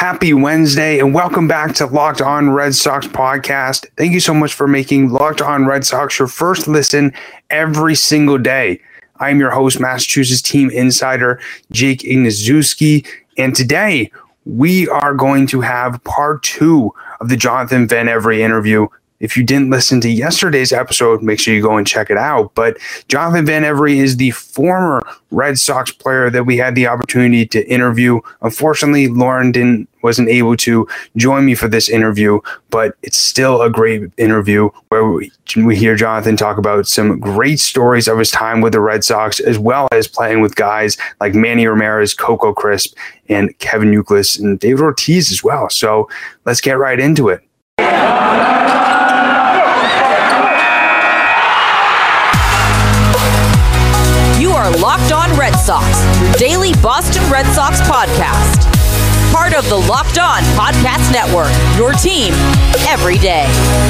Happy Wednesday, and welcome back to Locked On Red Sox podcast. Thank you so much for making Locked On Red Sox your first listen every single day. I'm your host, Massachusetts team insider Jake Ignazuski, and today we are going to have part 2 of the Jonathan Van Every interview. If you didn't listen to yesterday's episode, make sure you go and check it out. But Jonathan Van Every is the former Red Sox player that we had the opportunity to interview. Unfortunately, Lauren wasn't able to join me for this interview, but it's still a great interview where we hear Jonathan talk about some great stories of his time with the Red Sox, as well as playing with guys like Manny Ramirez, Coco Crisp, and Kevin Youkilis, and David Ortiz as well. So let's get right into it. Locked On Red Sox, your daily Boston Red Sox podcast. Part of the Locked On Podcast Network, your team every day.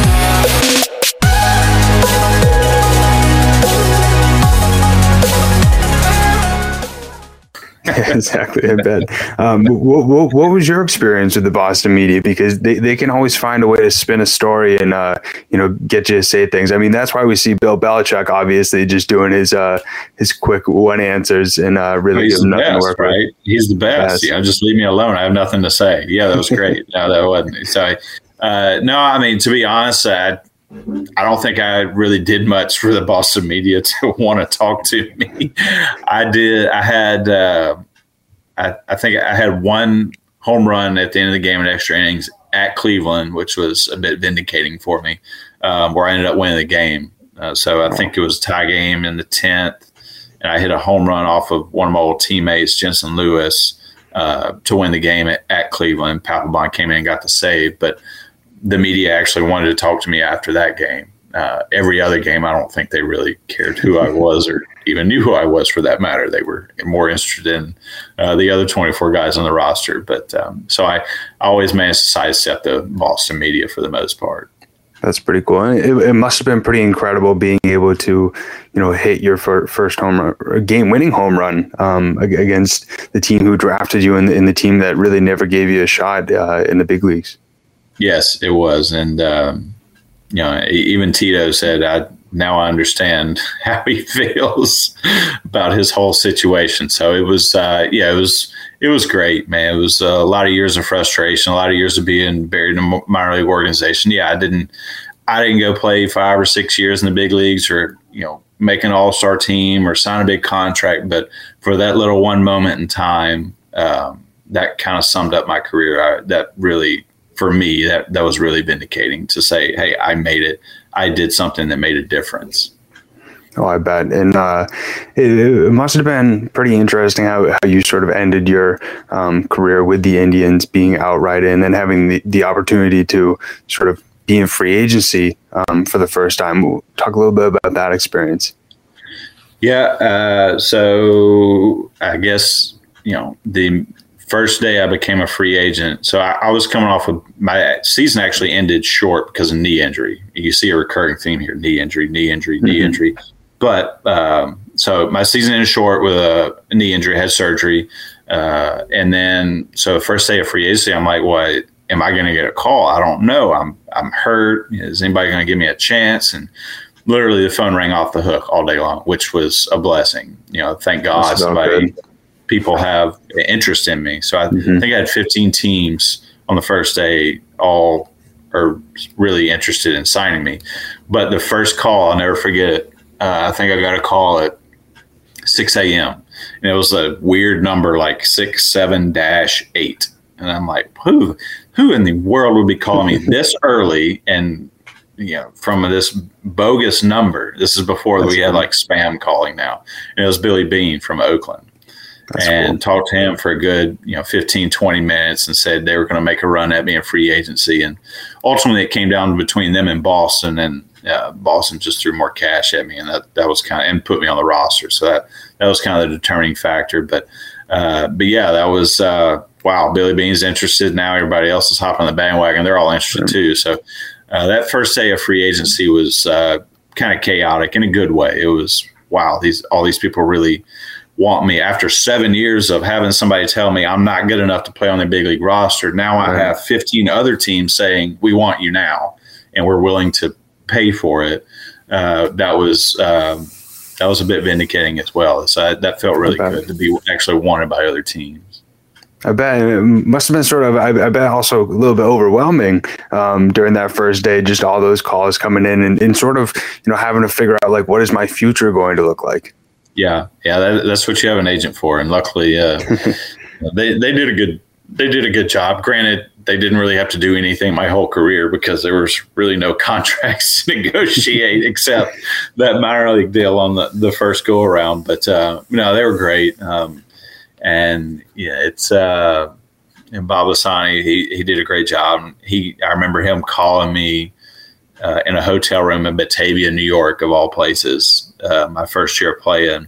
Exactly, I bet. What was your experience with the Boston media? Because they can always find a way to spin a story and get you to say things. I mean, that's why we see Bill Belichick obviously just doing his quick one answers and really he's giving nothing best, to work right? with. He's the best. Yeah, just leave me alone. I have nothing to say. Yeah, that was great. No, that wasn't. So, no, I mean, to be honest, I don't think I really did much for the Boston media to want to talk to me. I think I had one home run at the end of the game in extra innings at Cleveland, which was a bit vindicating for me, where I ended up winning the game. So I think it was a tie game in the 10th, and I hit a home run off of one of my old teammates, Jensen Lewis, to win the game at Cleveland. Papelbon came in and got the save, but the media actually wanted to talk to me after that game. Every other game, I don't think they really cared who I was or even knew who I was for that matter. They were more interested in the other 24 guys on the roster. But so I always managed to sidestep the Boston media for the most part. That's pretty cool. It must have been pretty incredible being able to, hit your first home run, game-winning home run against the team who drafted you and the team that really never gave you a shot in the big leagues. Yes, it was. And, even Tito said, now I understand how he feels about his whole situation. So it was, it was great, man. It was a lot of years of frustration, a lot of years of being buried in a minor league organization. Yeah, I didn't go play 5 or 6 years in the big leagues or, make an all-star team or sign a big contract. But for that little one moment in time, that kind of summed up my career. For me, that was really vindicating to say, hey, I made it. I did something that made a difference. Oh, I bet. And it must have been pretty interesting how you sort of ended your career with the Indians, being outright and then having the opportunity to sort of be in free agency for the first time. We'll talk a little bit about that experience. Yeah. So I guess, the first day I became a free agent. So I was coming off of my season actually ended short because of knee injury. You see a recurring theme here: knee injury. But so my season ended short with a knee injury, had surgery. And then, so first day of free agency, I'm like, well, am I going to get a call? I don't know. I'm hurt. Is anybody going to give me a chance? And literally the phone rang off the hook all day long, which was a blessing. Thank God people have interest in me. So I think I had 15 teams on the first day, all are really interested in signing me. But the first call, I'll never forget it. I think I got a call at 6 a.m. and it was a weird number like 67-8. And I'm like, who in the world would be calling me this early and, from this bogus number? This is before we had like spam calling now. And it was Billy Beane from Oakland. That's and cool. Talked to him for a good, 15, 20 minutes and said they were going to make a run at me in free agency. And ultimately it came down between them and Boston, and Boston just threw more cash at me. And that was and put me on the roster. So that was kind of the determining factor. But yeah, that was, wow, Billy Beane's interested. Now everybody else is hopping on the bandwagon. They're all interested too. So that first day of free agency was kind of chaotic in a good way. It was, wow, all these people really want me after 7 years of having somebody tell me I'm not good enough to play on the big league roster. Now I have 15 other teams saying we want you now, and we're willing to pay for it. That was a bit vindicating as well. So that felt really good to be actually wanted by other teams. I bet it must have been sort of, I bet also a little bit overwhelming during that first day, just all those calls coming in and sort of, having to figure out like, what is my future going to look like? Yeah. That's what you have an agent for. And luckily they did a good job. Granted, they didn't really have to do anything my whole career because there was really no contracts to negotiate except that minor league deal on the first go around. But, they were great. And it's and Bob Lasani, he did a great job. I remember him calling me in a hotel room in Batavia, New York, of all places, my first year playing,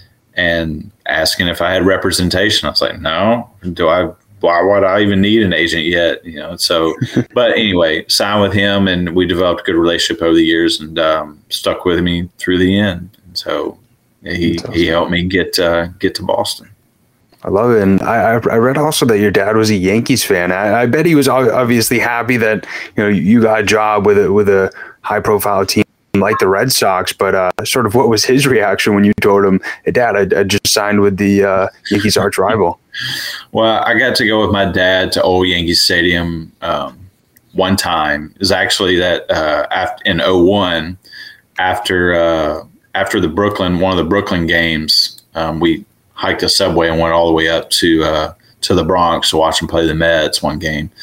and asking if I had representation. I was like, no, why would I even need an agent yet? So, but anyway, signed with him, and we developed a good relationship over the years, and stuck with me through the end. And so he helped me get to Boston. I love it. And I read also that your dad was a Yankees fan. I bet he was obviously happy that, you got a job with a high profile team like the Red Sox, but sort of what was his reaction when you told him, hey, Dad, I just signed with the Yankees arch rival? Well, I got to go with my dad to old Yankee Stadium one time. It was actually that in 2001, after one of the Brooklyn games, we hiked a subway and went all the way up to the Bronx to watch him play the Mets one game.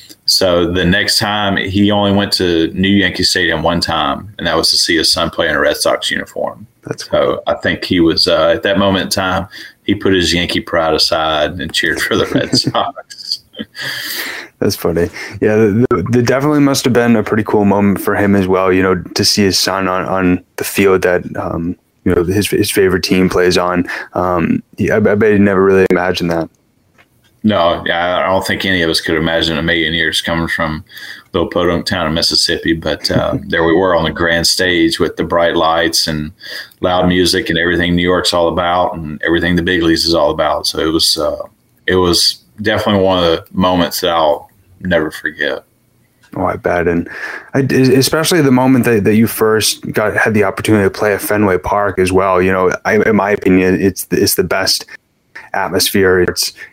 So the next time, he only went to New Yankee Stadium one time, and that was to see his son play in a Red Sox uniform. That's cool. So I think he was at that moment in time, he put his Yankee pride aside and cheered for the Red Sox. That's funny. Yeah, there definitely must have been a pretty cool moment for him as well, to see his son on the field that his favorite team plays on. I bet he never really imagined that. No, I don't think any of us could imagine a million years coming from little podunk town in Mississippi. But there we were on the grand stage with the bright lights and loud music and everything New York's all about and everything the big leagues is all about. So it was definitely one of the moments that I'll never forget. Oh, I bet. And especially the moment that you first had the opportunity to play at Fenway Park as well. In my opinion, it's the best atmosphere.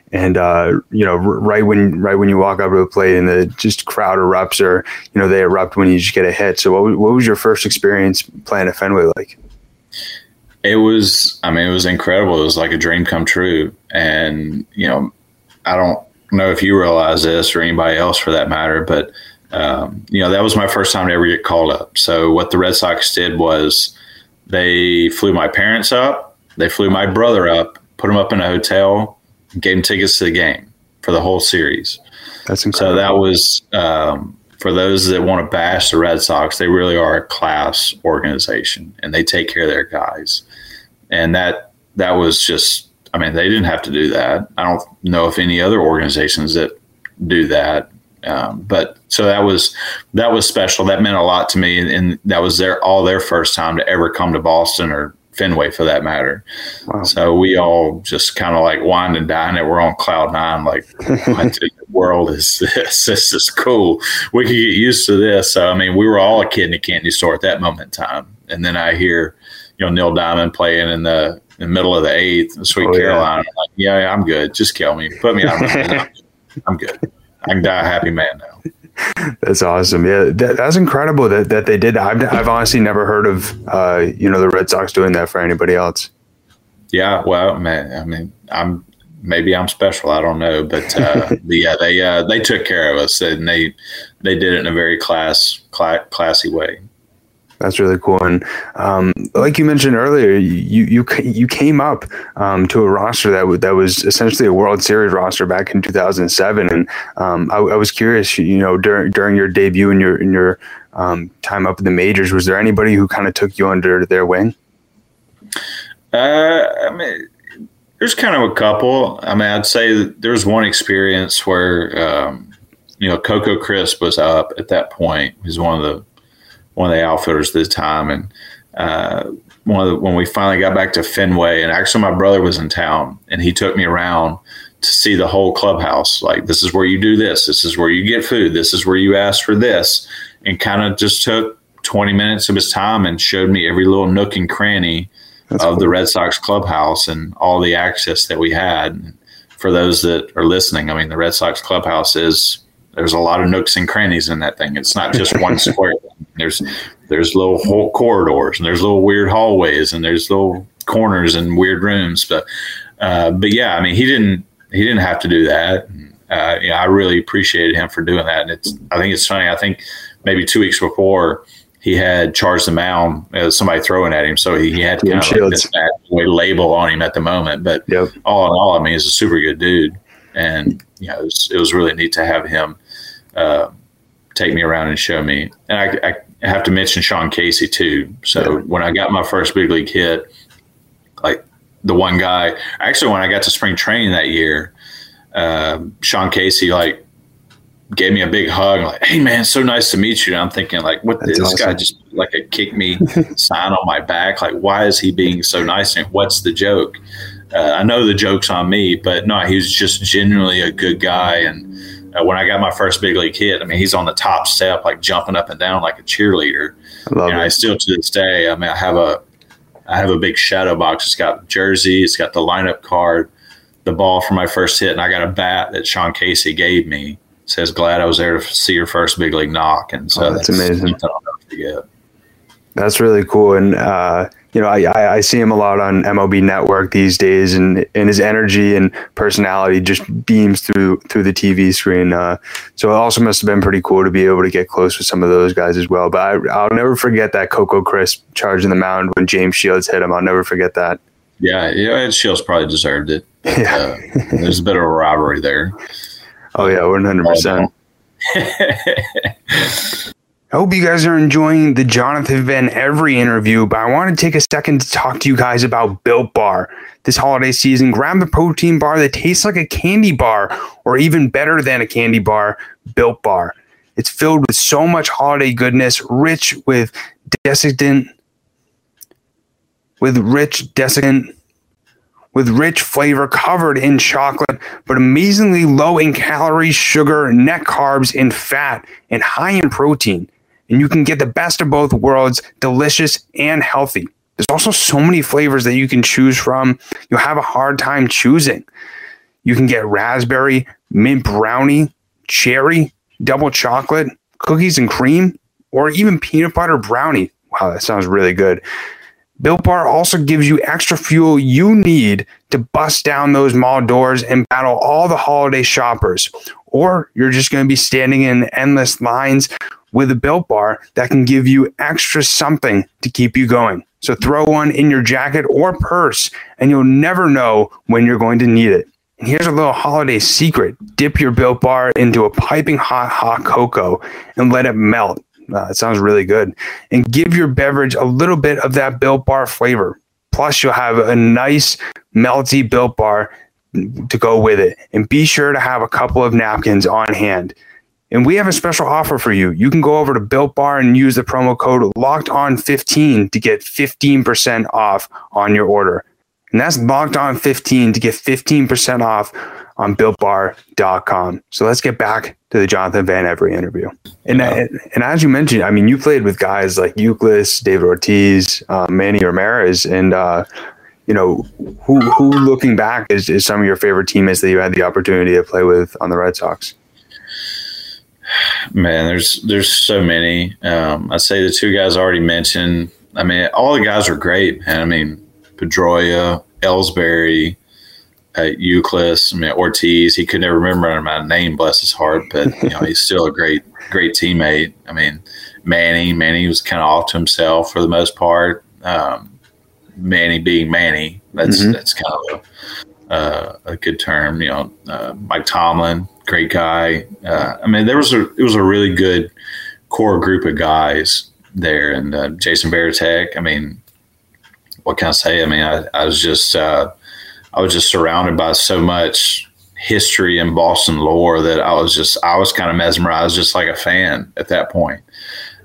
Right when you walk up to the plate and the just crowd erupts, or they erupt when you just get a hit. So what was your first experience playing at Fenway like? It was incredible. It was like a dream come true. And I don't know if you realize this or anybody else for that matter, but that was my first time to ever get called up. So what the Red Sox did was they flew my parents up, they flew my brother up, put them up in a hotel, gave them tickets to the game for the whole series. That's incredible. So that was, for those that want to bash the Red Sox, they really are a class organization, and they take care of their guys. And that was just, they didn't have to do that. I don't know if any other organizations that do that. But so that was special. That meant a lot to me. And that was their first time to ever come to Boston or Fenway for that matter. Wow. So we all just kind of like wined and dined it. We're on cloud nine. Like, what in the world is this? This is cool. We could get used to this. So, we were all a kid in a candy store at that moment in time. And then I hear, Neil Diamond playing in the middle of the eighth, Sweet Caroline. I'm like, yeah, I'm good. Just kill me. Put me out of my bed. I'm good. I can die a happy man now. That's awesome. Yeah, that's incredible that they did that. I've honestly never heard of the Red Sox doing that for anybody else. Yeah, well, man, I'm special. I don't know, but they took care of us, and they did it in a very classy way. That's really cool. And like you mentioned earlier, you came up to a roster that was essentially a World Series roster back in 2007. And I was curious, during your debut and your time up in the majors, was there anybody who kind of took you under their wing? There's kind of a couple. I'd say there was one experience where Coco Crisp was up at that point. He was one of the outfielders at the time, and when we finally got back to Fenway, and actually my brother was in town, and he took me around to see the whole clubhouse. Like, this is where you do this. This is where you get food. This is where you ask for this. And kind of just took 20 minutes of his time and showed me every little nook and cranny of the Red Sox clubhouse and all the access that we had. And for those that are listening, I mean, the Red Sox clubhouse there's a lot of nooks and crannies in that thing. It's not just one square. There's little whole corridors, and there's little weird hallways, and there's little corners and weird rooms. But yeah, I mean, he didn't have to do that. I really appreciated him for doing that. And I think it's funny. I think maybe 2 weeks before, he had charged the mound, somebody throwing at him. So he had kind of like this bad boy label on him at the moment. But all in all, I mean, he's a super good dude. And, it was really neat to have him take me around and show me. And I have to mention Sean Casey too. So when I got my first big league hit, like the one guy, actually when I got to spring training that year, Sean Casey like gave me a big hug, like, "Hey man, so nice to meet you." And I'm thinking like, what, this awesome. Guy just like a kick me sign on my back. Like, why is he being so nice? And what's the joke? I know the joke's on me, but no, he was just genuinely a good guy. And when I got my first big league hit, I mean, he's on the top step, like jumping up and down like a cheerleader. I still to this day, I mean, I have a big shadow box. It's got jersey, it's got the lineup card, the ball for my first hit, and I got a bat that Sean Casey gave me. It says, "Glad I was there to see your first big league knock." And so that's amazing. I'll never forget. That's really cool. And I see him a lot on MLB Network these days, and his energy and personality just beams through the TV screen. So it also must have been pretty cool to be able to get close with some of those guys as well. But I'll never forget that Coco Crisp charging the mound when James Shields hit him. I'll never forget that. Yeah, Shields probably deserved it. But, there's a bit of a rivalry there. Oh yeah, 100%. I hope you guys are enjoying the Jonathan Van Every interview, but I want to take a second to talk to you guys about Built Bar. This holiday season, grab the protein bar that tastes like a candy bar, or even better than a candy bar, Built Bar. It's filled with so much holiday goodness, rich flavor, covered in chocolate, but amazingly low in calories, sugar, net carbs, and fat, and high in protein. And you can get the best of both worlds, delicious and healthy. There's also so many flavors that you can choose from. You'll have a hard time choosing. You can get raspberry, mint brownie, cherry, double chocolate, cookies and cream, or even peanut butter brownie. Wow, that sounds really good. Built Bar also gives you extra fuel you need to bust down those mall doors and battle all the holiday shoppers. Or you're just going to be standing in endless lines with a Built Bar that can give you extra something to keep you going. So throw one in your jacket or purse, and you'll never know when you're going to need it. And here's a little holiday secret. Dip your Built Bar into a piping hot cocoa and let it melt. It sounds really good. And give your beverage a little bit of that Built Bar flavor. Plus, you'll have a nice, melty Built Bar to go with it. And be sure to have a couple of napkins on hand. And we have a special offer for you. You can go over to Built Bar and use the promo code LOCKEDON15 to get 15% off on your order. And that's LOCKEDON15 to get 15% off on BuiltBar.com. So let's get back to the Jonathan Van Every interview. And as you mentioned, I mean, you played with guys like Youkilis, David Ortiz, Manny Ramirez, and who looking back is some of your favorite teammates that you had the opportunity to play with on the Red Sox? Man, there's so many. I'd say the two guys I already mentioned. I mean, all the guys are great, man. I mean, Pedroia, Ellsbury, Youkilis, I mean, Ortiz. He could never remember my name, bless his heart, but he's still a great teammate. I mean, Manny was kind of off to himself for the most part. Manny being Manny, that's kind of a good term. Mike Tomlin, great guy. I mean, it was a really good core group of guys there, and Jason Varitek. I mean, what can I say? I mean, I was just surrounded by so much history and Boston lore that I was kind of mesmerized, just like a fan at that point.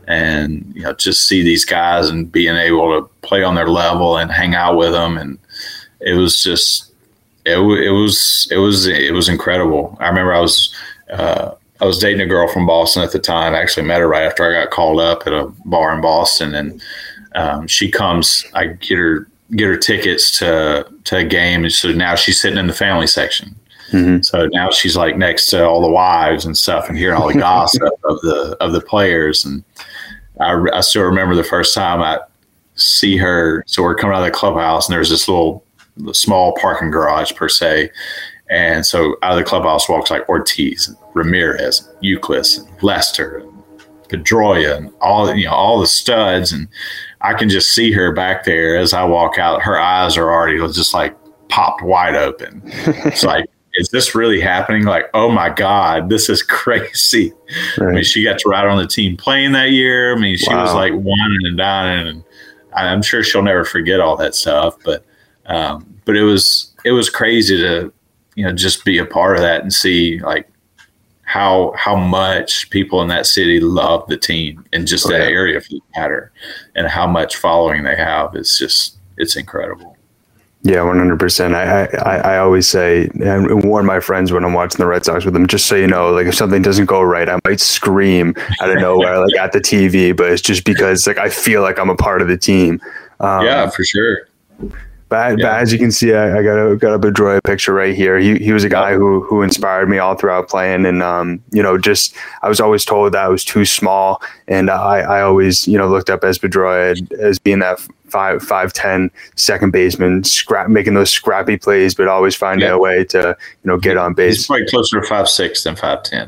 and just see these guys and being able to play on their level and hang out with them, and it was just it was incredible. I remember I was dating a girl from Boston at the time. I actually met her right after I got called up at a bar in Boston, and she comes. I get her tickets to a game, and so now she's sitting in the family section. Mm-hmm. So now she's like next to all the wives and stuff, and hearing all the gossip of the players. And I still remember the first time I see her. So we're coming out of the clubhouse, and there's this little small parking garage per se. And so out of the clubhouse walks like Ortiz, Ramirez, Euclid, Lester, Pedroia, and all the studs. And I can just see her back there as I walk out. Her eyes are already just like popped wide open. It's like, is this really happening? Like, oh my God, this is crazy. Right. I mean, she got to ride on the team plane that year. I mean, she was like whining and dining, and I'm sure she'll never forget all that stuff. But it was crazy to, just be a part of that and see like how much people in that city love the team and just that area for the matter, and how much following they have. It's incredible. Yeah, 100%. I always say, and warn my friends when I'm watching the Red Sox with them, just so you know, like if something doesn't go right, I might scream out of nowhere, like at the TV, but it's just because like I feel like I'm a part of the team. Yeah, for sure. But as you can see, I got a Pedroia picture right here. He was a guy who inspired me all throughout playing, and I was always told that I was too small, and I always looked up as Pedroia as being that 5'10" second baseman, making those scrappy plays, but always finding a way to get on base. He's probably closer to 5'6" than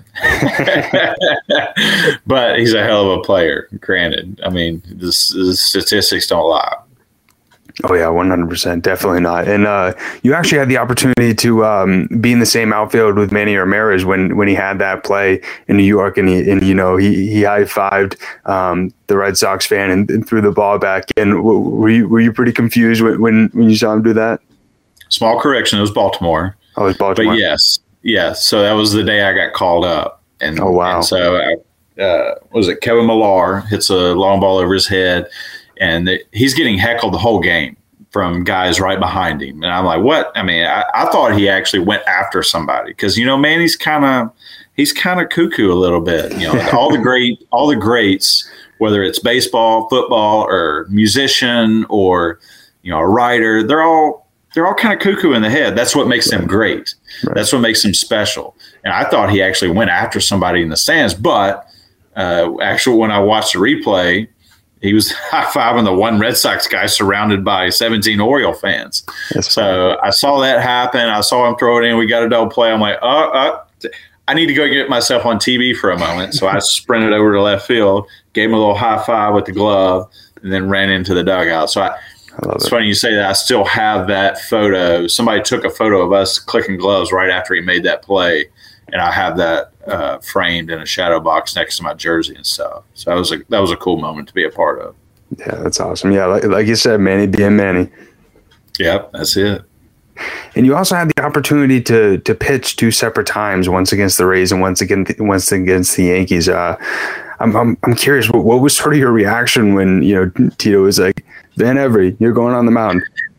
5'10", but he's a hell of a player. Granted, I mean the statistics don't lie. Oh yeah, 100%, definitely not. And you actually had the opportunity to be in the same outfield with Manny Ramirez when he had that play in New York, and he high-fived the Red Sox fan and threw the ball back in. Were you pretty confused when you saw him do that? Small correction, it was Baltimore. Oh, it was Baltimore. But yes. So that was the day I got called up. And, oh wow! And so was it Kevin Millar hits a long ball over his head. And he's getting heckled the whole game from guys right behind him. And I'm like, what? I mean, I thought he actually went after somebody because, man, he's kind of cuckoo a little bit. All the greats, whether it's baseball, football, or musician, or, a writer, they're all kind of cuckoo in the head. That's what makes them great. Right. That's what makes them special. And I thought he actually went after somebody in the stands. But actually, when I watched the replay, he was high-fiving the one Red Sox guy surrounded by 17 Oriole fans. So I saw that happen. I saw him throw it in. We got a double play. I'm like, I need to go get myself on TV for a moment. So I sprinted over to left field, gave him a little high five with the glove, and then ran into the dugout. So it's funny you say that. I still have that photo. Somebody took a photo of us clicking gloves right after he made that play, and I have that framed in a shadow box next to my jersey and stuff. So that was a cool moment to be a part of. Yeah, that's awesome. Yeah, like you said, Manny being Manny. Yep, that's it. And you also had the opportunity to pitch 2 separate times, once against the Rays and once against the Yankees. I'm curious, what was sort of your reaction when Tito was like, Van Every, you're going on the mound?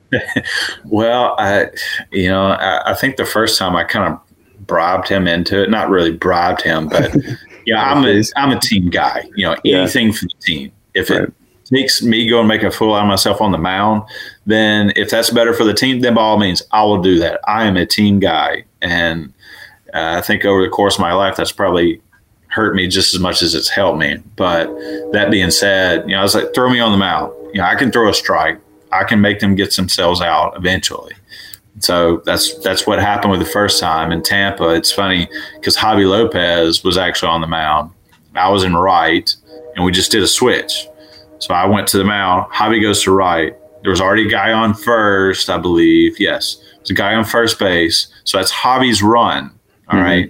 Well, I think the first time I kind of bribed him into it. Not really bribed him, but I'm a team guy. Anything for the team. If it makes me go and make a fool out of myself on the mound, then if that's better for the team, then by all means, I will do that. I am a team guy, and I think over the course of my life, that's probably hurt me just as much as it's helped me. But that being said, I was like, throw me on the mound. I can throw a strike. I can make them get themselves out eventually. So that's what happened with the first time in Tampa. It's funny because Javi Lopez was actually on the mound. I was in right, and we just did a switch. So I went to the mound. Javi goes to right. There was already a guy on first, I believe. Yes, there's a guy on first base. So that's Javi's run. All right.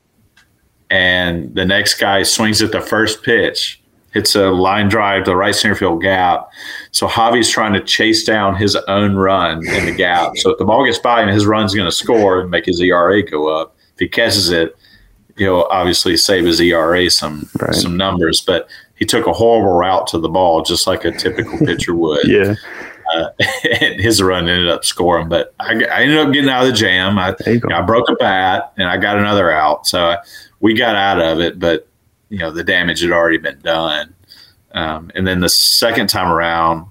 And the next guy swings at the first pitch, hits a line drive to the right center field gap. So Javi's trying to chase down his own run in the gap. So if the ball gets by him, his run's going to score and make his ERA go up. If he catches it, he'll obviously save his ERA some numbers, but he took a horrible route to the ball, just like a typical pitcher would. Yeah. And his run ended up scoring, but I ended up getting out of the jam. I broke a bat and I got another out. So we got out of it, but the damage had already been done. And then the second time around,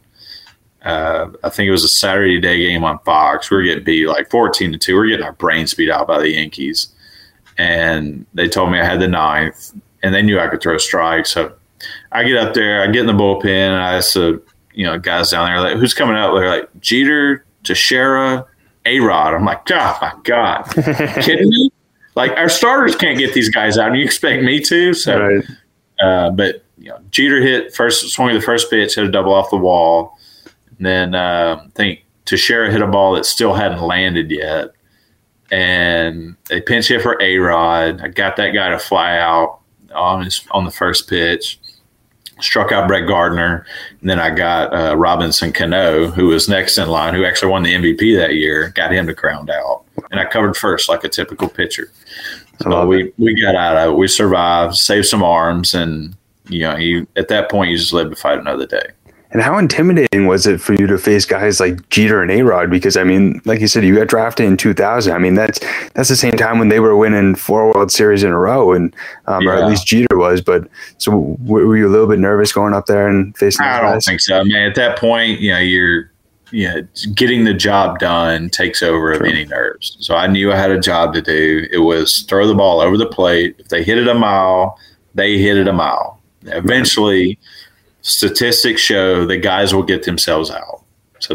I think it was a Saturday day game on Fox. We were getting beat like 14-2. We were getting our brains beat out by the Yankees. And they told me I had the ninth, and they knew I could throw a strike. So I get up there, I get in the bullpen, and I asked the guys down there, like, who's coming up? They're like, Jeter, Teixeira, A-Rod. I'm like, oh, my God. Kidding me? Like, our starters can't get these guys out, and you expect me to? So, right. But Jeter swung the first pitch, hit a double off the wall. And then I think Teixeira hit a ball that still hadn't landed yet. And they pinch hit for A-Rod. I got that guy to fly out on the first pitch. Struck out Brett Gardner. And then I got Robinson Cano, who was next in line, who actually won the MVP that year. Got him to ground out. And I covered first like a typical pitcher. So we got out of it. We survived, saved some arms, and at that point you just live to fight another day. And how intimidating was it for you to face guys like Jeter and A-Rod? Because, I mean, like you said, you got drafted in 2000. I mean, that's the same time when they were winning 4 World Series in a row, and or at least Jeter was. But so were you a little bit nervous going up there and facing those guys? I don't think so. I mean, at that point, you're getting the job done takes over of any nerves. So I knew I had a job to do. It was throw the ball over the plate. If they hit it a mile, they hit it a mile. Eventually, statistics show that guys will get themselves out. So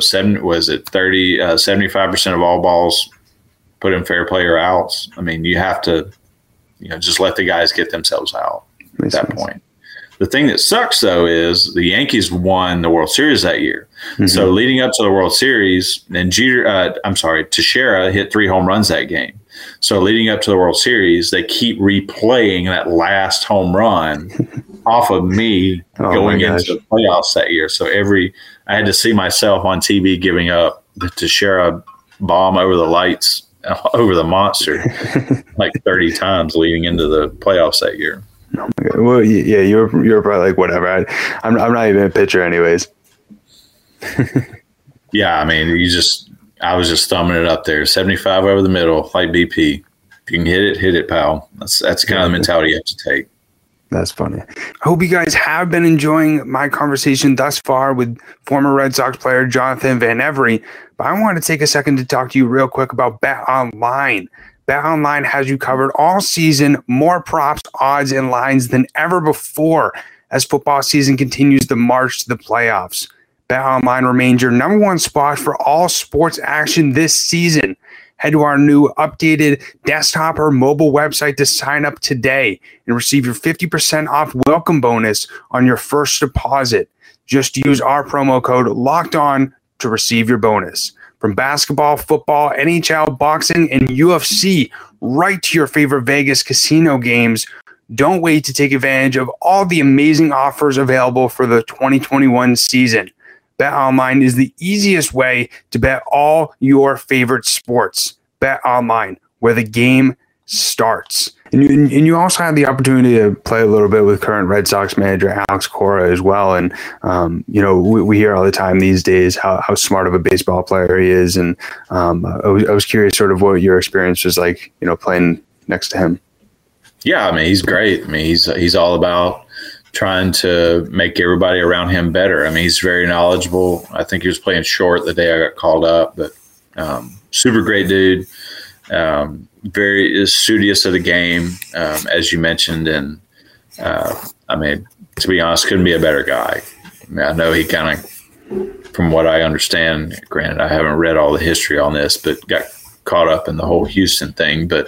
75% of all balls put in fair play or outs. I mean, you have to, just let the guys get themselves out at that point. The thing that sucks, though, is the Yankees won the World Series that year. Mm-hmm. So leading up to the World Series, and Teixeira hit 3 home runs that game. So leading up to the World Series, they keep replaying that last home run off of me going into the playoffs that year. So I had to see myself on TV giving up the Teixeira bomb over the lights, over the monster, like 30 times leading into the playoffs that year. Oh my God. Well, yeah, you were probably like, whatever. I'm not even a pitcher, anyways. Yeah, I mean, I was just thumbing it up there, 75 over the middle, like BP. If you can hit it, pal. That's kind of the mentality you have to take. That's funny. I hope you guys have been enjoying my conversation thus far with former Red Sox player Jonathan Van Every. But I want to take a second to talk to you real quick about BetOnline. BetOnline has you covered all season, more props, odds, and lines than ever before as football season continues the march to the playoffs. BetOnline remains your number one spot for all sports action this season. Head to our new updated desktop or mobile website to sign up today and receive your 50% off welcome bonus on your first deposit. Just use our promo code LOCKEDON to receive your bonus. From basketball, football, NHL, boxing, and UFC, right to your favorite Vegas casino games, don't wait to take advantage of all the amazing offers available for the 2021 season. BetOnline is the easiest way to bet all your favorite sports. BetOnline, where the game starts. And you also had the opportunity to play a little bit with current Red Sox manager Alex Cora as well. And, we hear all the time these days how smart of a baseball player he is. And I was curious sort of what your experience was like, playing next to him. Yeah, I mean, he's great. I mean, he's all about trying to make everybody around him better. I mean, he's very knowledgeable. I think he was playing short the day I got called up, but super great dude. Very studious of the game, as you mentioned. And I mean, to be honest, couldn't be a better guy. I mean, I know he kind of, from what I understand, granted, I haven't read all the history on this, but got caught up in the whole Houston thing. But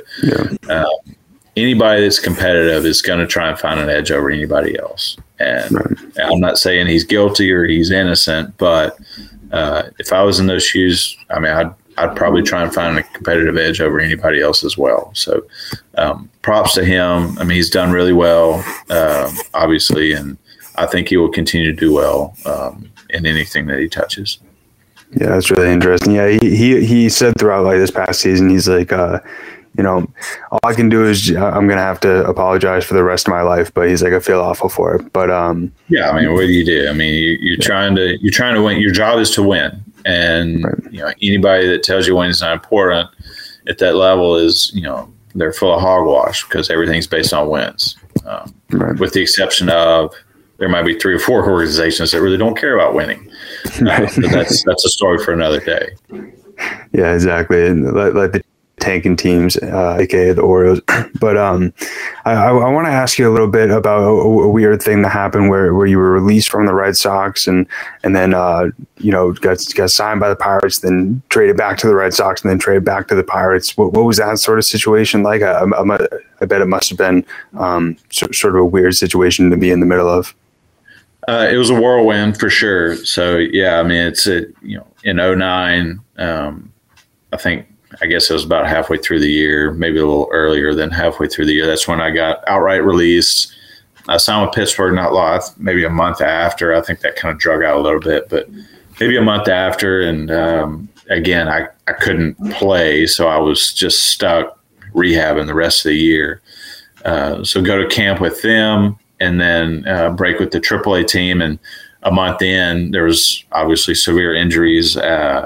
anybody that's competitive is going to try and find an edge over anybody else. And I'm not saying he's guilty or he's innocent, but if I was in those shoes, I mean, I'd probably try and find a competitive edge over anybody else as well. So props to him. I mean, he's done really well, obviously, and I think he will continue to do well in anything that he touches. Yeah, that's really interesting. Yeah, he said throughout like this past season, he's like, all I can do is I'm going to have to apologize for the rest of my life. But he's like, I feel awful for it. But yeah, I mean, what do you do? I mean, you're trying to win. Your job is to win, and right. Anybody that tells you winning's not important at that level is they're full of hogwash, because everything's based on wins, right. with the exception of there might be 3 or 4 organizations that really don't care about winning. But that's a story for another day. Yeah, exactly. Like the tanking teams, aka the Orioles. But I want to ask you a little bit about a weird thing that happened where you were released from the Red Sox and then got signed by the Pirates, then traded back to the Red Sox, and then traded back to the Pirates. What was that sort of situation like? I bet it must have been sort of a weird situation to be in the middle of. It was a whirlwind for sure. So yeah, I mean, it's in 2009. I guess it was about halfway through the year, maybe a little earlier than halfway through the year. That's when I got outright released. I signed with Pittsburgh not long, maybe a month after. I think that kind of drug out a little bit, but maybe a month after. And again, I couldn't play, so I was just stuck rehabbing the rest of the year. So go to camp with them, and then break with the AAA team. And a month in, there was obviously severe injuries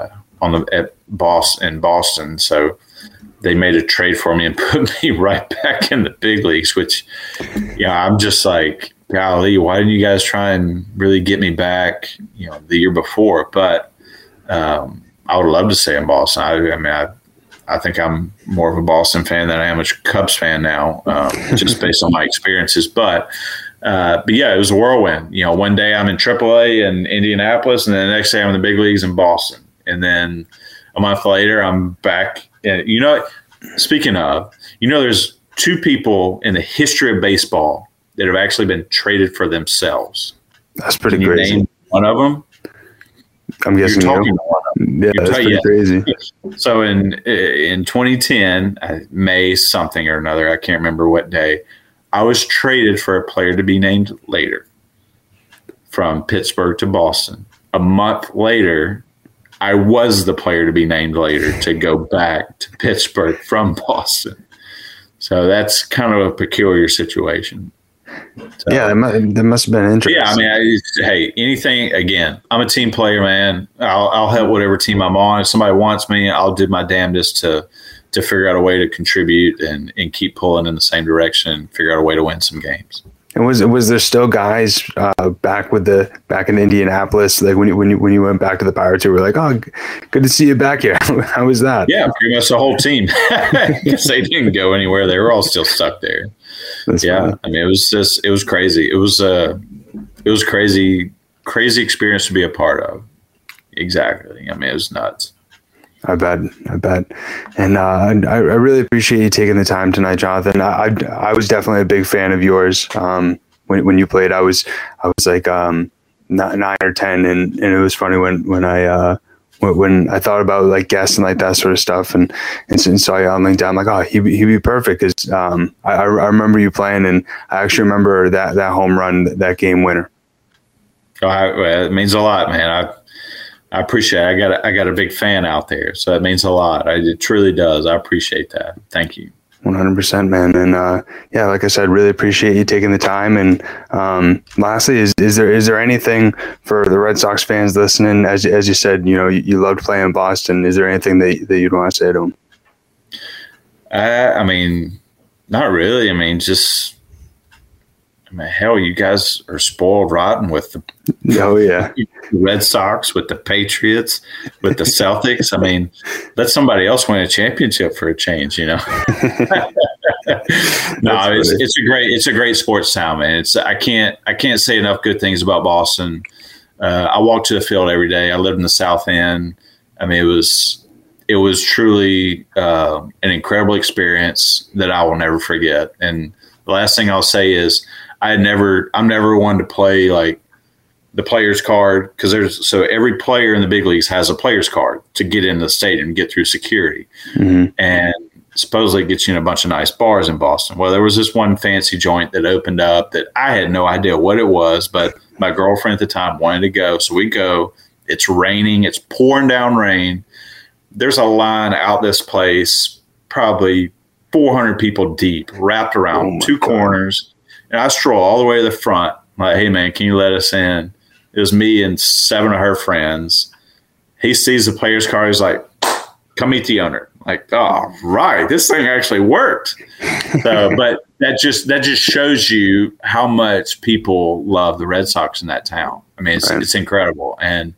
at Boston. So they made a trade for me and put me right back in the big leagues, which, I'm just like, golly, why didn't you guys try and really get me back, the year before? But I would love to stay in Boston. I think I'm more of a Boston fan than I am a Cubs fan now, just based on my experiences. But yeah, it was a whirlwind. One day I'm in AAA in Indianapolis, and then the next day I'm in the big leagues in Boston. And then a month later, I'm back. Speaking of, there's 2 people in the history of baseball that have actually been traded for themselves. That's pretty Can you crazy. name one of them? I'm guessing you're talking to one of them. Yeah, that's pretty crazy. So in 2010, May something or another, I can't remember what day, I was traded for a player to be named later from Pittsburgh to Boston. A month later, I was the player to be named later to go back to Pittsburgh from Boston. So that's kind of a peculiar situation. So, yeah, that must have been interesting. Yeah, I mean, hey, anything, again, I'm a team player, man. I'll help whatever team I'm on. If somebody wants me, I'll do my damnedest to figure out a way to contribute and keep pulling in the same direction and figure out a way to win some games. And was there still guys back in Indianapolis, like when you went back to the Pirates, who were like, "Oh, good to see you back here"? How was that? Yeah, pretty much the whole team, because they didn't go anywhere. They were all still stuck there. That's funny. I mean, it was crazy. It was crazy experience to be a part of. Exactly. I mean, it was nuts. I bet. And I really appreciate you taking the time tonight, Jonathan. I was definitely a big fan of yours. When you played, I was like 9 or 10, and it was funny when I thought about like guests and like that sort of stuff, and saw you on LinkedIn. I'm like, oh, he'd be perfect, because I remember you playing, and I actually remember that home run, that game winner. It means a lot, man. I appreciate it. I got a big fan out there, so that means a lot. It truly does. I appreciate that. Thank you. 100%, man. And yeah, like I said, really appreciate you taking the time. And lastly, is there anything for the Red Sox fans listening? As you said, you loved playing in Boston. Is there anything that you'd want to say to them? I mean, not really. I mean, hell, you guys are spoiled rotten with the Red Sox, with the Patriots, with the Celtics. I mean, let somebody else win a championship for a change, No, it's a great sports town, man. I can't say enough good things about Boston. I walk to the field every day. I live in the South End. I mean, it was truly an incredible experience that I will never forget. And the last thing I'll say is, I'm never one to play like the player's card, because so every player in the big leagues has a player's card to get into the stadium and get through security. Mm-hmm. And supposedly it gets you in a bunch of nice bars in Boston. Well, there was this one fancy joint that opened up that I had no idea what it was, but my girlfriend at the time wanted to go. So we go. It's raining. It's pouring down rain. There's a line out this place, probably 400 people deep, wrapped around two corners. And I stroll all the way to the front. Like, hey, man, can you let us in? It was me and 7 of her friends. He sees the player's car. He's like, come meet the owner. Like, oh, right, this thing actually worked. So, but that just shows you how much people love the Red Sox in that town. I mean, it's incredible. And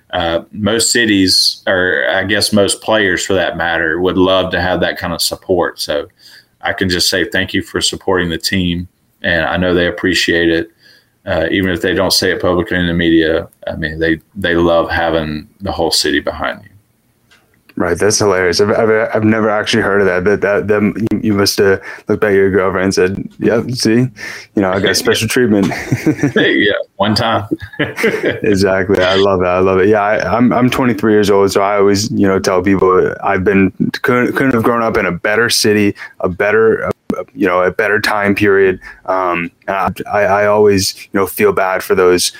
most cities, or I guess most players for that matter, would love to have that kind of support. So I can just say thank you for supporting the team. And I know they appreciate it. Even if they don't say it publicly in the media, I mean, they love having the whole city behind you. Right, that's hilarious. I've never actually heard of that. That you must have looked at your girlfriend and said, "Yep, see, I got special treatment." Yeah, one time. Exactly. I love it. Yeah, I'm 23 years old, so I always tell people couldn't have grown up in a better city, a better time period. And I always feel bad for those.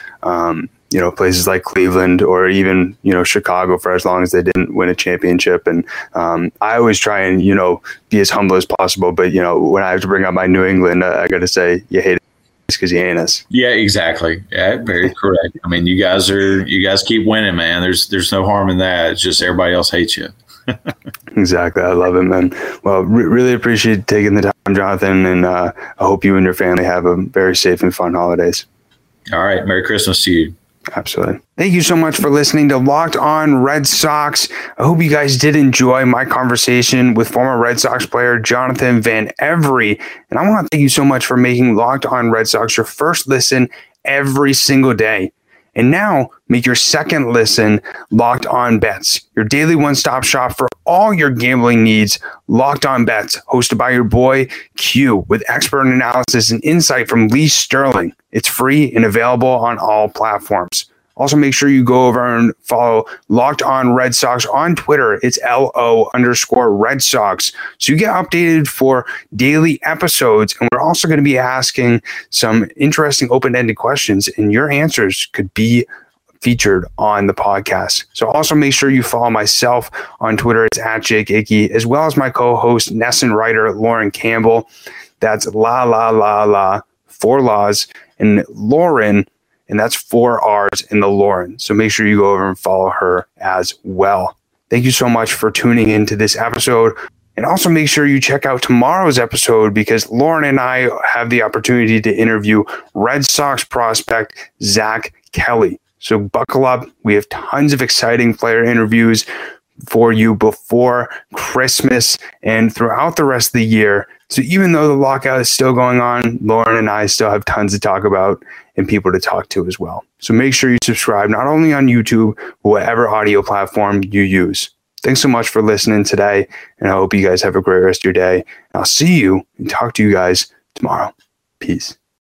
Places like Cleveland or even, Chicago for as long as they didn't win a championship. And I always try and, be as humble as possible. But, when I have to bring up my New England, I got to say, you hate us because you ain't us. Yeah, exactly. Yeah, very correct. I mean, you guys keep winning, man. There's no harm in that. It's just everybody else hates you. Exactly. I love it, man. Well, really appreciate taking the time, Jonathan. And I hope you and your family have a very safe and fun holidays. All right. Merry Christmas to you. Absolutely. Thank you so much for listening to Locked On Red Sox. I hope you guys did enjoy my conversation with former Red Sox player Jonathan Van Every. And I want to thank you so much for making Locked On Red Sox your first listen every single day. And now make your second listen Locked On Bets, your daily one-stop shop for all your gambling needs. Locked On Bets, hosted by your boy Q, with expert analysis and insight from Lee Sterling. It's free and available on all platforms. Also, make sure you go over and follow Locked On Red Sox on Twitter. It's LO_Red Sox. So you get updated for daily episodes. And we're also going to be asking some interesting open-ended questions, and your answers could be featured on the podcast. So also make sure you follow myself on Twitter. It's @JakeIckey, as well as my co-host, Nesson writer Lauren Campbell. That's 4 laws, and Lauren, and that's 4 R's in the Lauren. So make sure you go over and follow her as well. Thank you so much for tuning into this episode. And also make sure you check out tomorrow's episode, because Lauren and I have the opportunity to interview Red Sox prospect Zach Kelly. So buckle up. We have tons of exciting player interviews for you before Christmas and throughout the rest of the year. So even though the lockout is still going on, Lauren and I still have tons to talk about and people to talk to as well. So make sure you subscribe, not only on YouTube, but whatever audio platform you use. Thanks so much for listening today, and I hope you guys have a great rest of your day. I'll see you and talk to you guys tomorrow. Peace.